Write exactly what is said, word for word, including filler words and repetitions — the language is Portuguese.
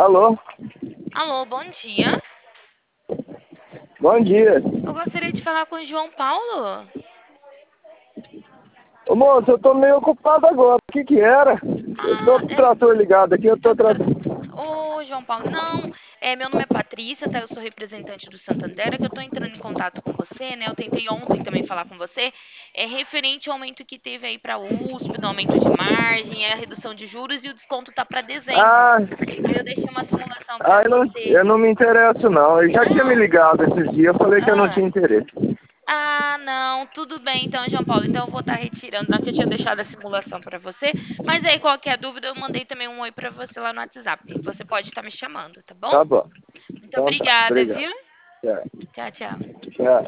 Alô? Alô, bom dia. Bom dia. Eu gostaria de falar com o João Paulo. Ô moço, eu tô meio ocupado agora. O que que era? Eu tô Ah, com o é, trator ligado aqui, eu tô tá, tá. tratando. Ô, João Paulo, não, é, meu nome é Patrícia, tá? Eu sou representante do Santander, é que eu tô entrando em contato com você, né? Eu tentei ontem também falar com você, é referente ao aumento que teve aí para U S P, do aumento de margem, é a redução de juros e o desconto tá para dezembro. Ah, Aí eu deixei uma simulação para ah eu, não, você. eu não me interesso não. Eu já tinha me Não, ligado esses dias, eu falei que eu não ah, tinha interesse. Ah, não, tudo bem então, João Paulo. Então eu vou estar retirando, não que eu tinha deixado a simulação para você, mas aí qualquer dúvida eu mandei também um oi para você lá no WhatsApp. Você pode estar me chamando, tá bom? Tá bom. Muito Então tá, obrigada, obrigado. viu? Tchau. Tchau, tchau. Tchau.